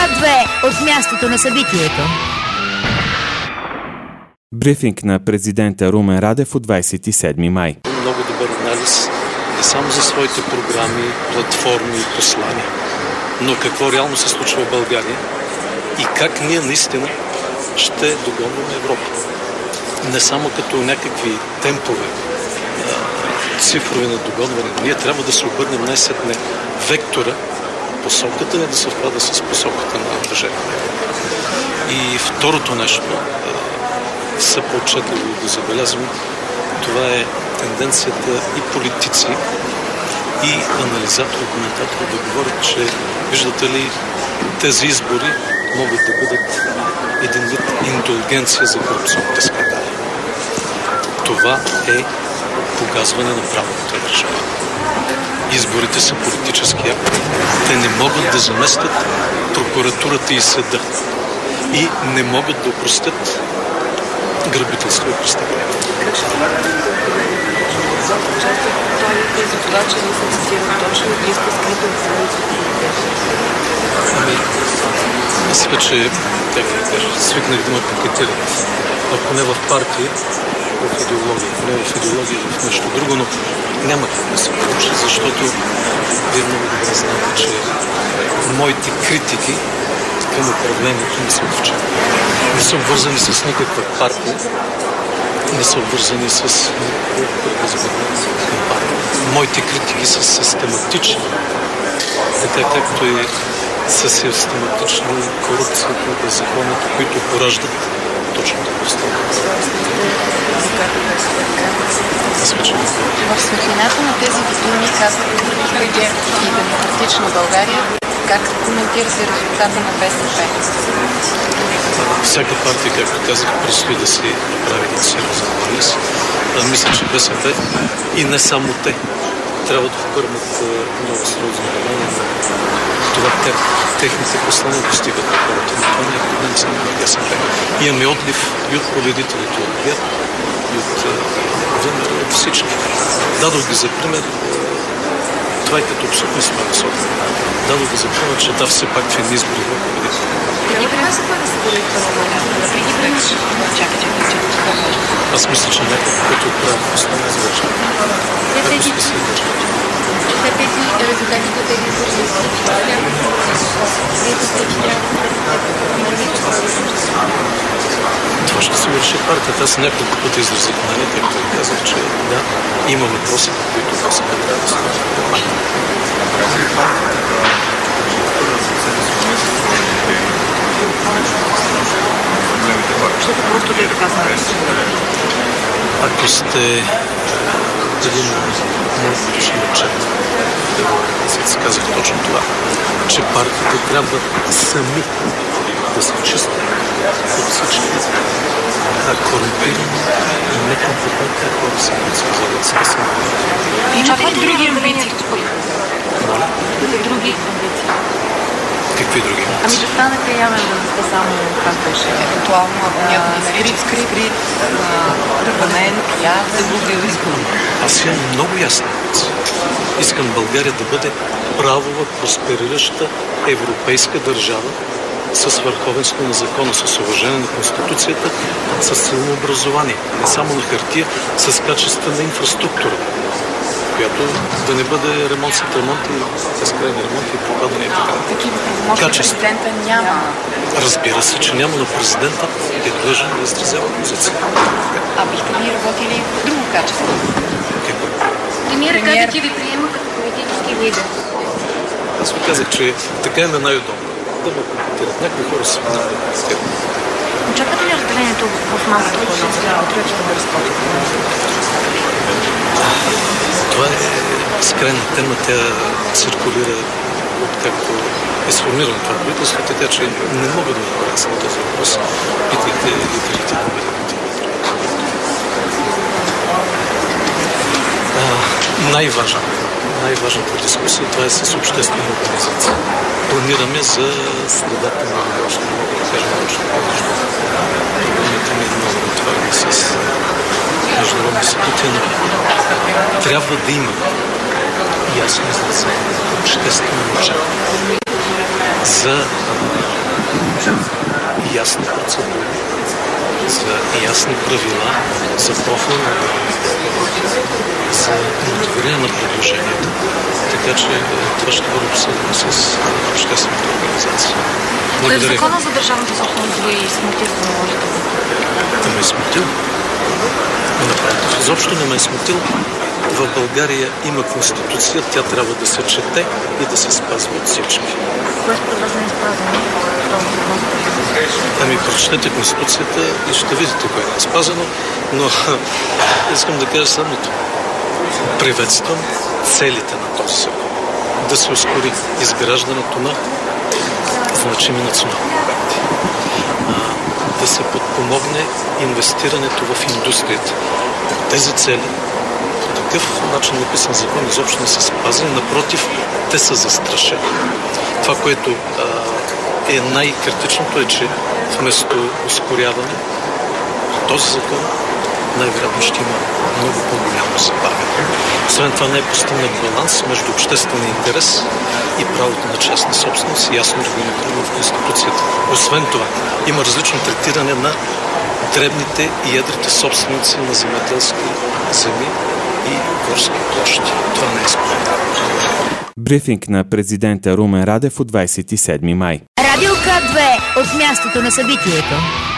Свят 2 от мястото на събитието. Брифинг на президента Румен Радев от 27 май. Много добър анализ не само за своите програми, платформи и послания, но какво реално се случва в България и как ние наистина ще догонваме Европа. Не само като някакви темпове, цифрови на догонване. Ние трябва да се обърнем най-сетне вектора, посоката не да съвпада с посоката на движението. И второто нещо, все по-отчетливо да забелязвам, това е тенденцията и политици, и анализатори, коментатори да говорят, че виждате ли, тези избори могат да бъдат един вид индулгенция за корупционните скандали. Това е погазване на правовата държава. Изборите са политически акт. Те не могат да заместят прокуратурата и съда. И не могат да опростят грабителство и престъпление. Как ще това за това, че не се цитира точно и сте скрито в мисля, че свикнах да ме пакетират. Ако не в партия, в идеология. Не в идеология, в нещо друго, но няма как да се получи, защото вие много добре знаете, че моите критики към управлението не са обвързани. Не са обвързани с никаква партия, не са обвързани с предизборна кампания. Моите критики са систематични, така както и са систематични корупцията и законите, които пораждат точно това става. В светлината на тези думи казвате и Демократична България, как коментирате резултата на БСП? Всяка партия, както казах, предстои да си прави един сериозен анализ. Мисля, че БСП и не само те трябва да обърнат много сериозно внимание на това как техните послания достигат на хората. Но това не е проблем само на БСП. Имаме отлив и от победителите от ГЕРБ, и от всички. Дадох ги за пример. Това е като абсолютно сме насока. Дадох ги за пример, че да, все пак в едни избори в победител. Преди време се това да се бъде парламент. Преди време се чакайте. Аз мисля, че някакво пъти отправя послания за вече. Тези резултатите от тези избори това ще се върши партията. Аз няколко пъти изразих мнение, както ви казах, че да, има въпроси, по които това се трябва да стане. Защото просто да казваме. Ако сте един мой годишен отчет, аз казах точно това, че партиите трябва сами да се чистят от всички корумпирани и некомпетентни хора са, които се вземат сега сами. Имате ли други амбиции? Моля? Други амбиции? Какви други амбиции? Ами да станете явен, да не сте само, как беше, евентуално, ако някой скрит, ръбанен, да го бил избор. Аз имам много ясна амбиция. Искам България да бъде правова, просперираща европейска държава с върховенство на закона, с уважение на Конституцията, с силно образование. Не само на хартия, с качествена инфраструктура, която да не бъде ремонт след ремонт и безкрайни ремонти и попадане и така. Такива правомощи президента няма. Разбира се, че няма, но президента е длъжен да изразява позиция. А бихте ли работили в друго качество? Какво? Премиера каза, че ви приема като политически лидер. Аз ви казах, че така е най-удобно. Да ме коментират. Някои хора са да коментират. Очаквате ли разделението в малката коалиция? Патриотите да разходят? Това е безкрайна тема. Тя циркулира откакто е сформирано това правителство, така че не мога да отговоря само този въпрос. Питайте лидерите на Обединените патриоти. Най-важната дискусия, това е с обществена организация. Планираме за средата на още не мога да кажа точно, защото проблемите ми е много натварени с международни събития, но трябва да има ясно изразена обществена очакване за ясни процедури, за ясни правила, за профил на за мотивиране на предложенията. Така че това ще бъде обсъдено с обществената организация. Благодаря. Кой в закона за държавната собственост ви смути, за да наложите? Да ме е смутил. Напротив, изобщо не ме е смутил. В България има конституция, тя трябва да се чете и да се спазва от всички. Кое според вас не е спазено? Ами, прочетете конституцията и ще видите кое не е спазено, но искам да кажа следното. Приветствам целите на този закон. Да се ускори изграждането на значими национални обекти. Да се подпомогне инвестирането в индустрията. Тези цели по такъв начин написан закон изобщо не са спазени, напротив, те са застрашени. Това, което е най-критичното е, че вместо ускоряване този закон най-вероятно ще има много по-голямо забавяне. Освен това не е постигнат баланс между обществения интерес и правото на частна собственост, ясно регламентирано в Конституцията. Освен това има различно третиране на дребните и едрите собственици на земеделски земи и горски площи. Това не е справедливо. Брифинг на президента Румен Радев от 27 май. Радио К2 от мястото на събитието.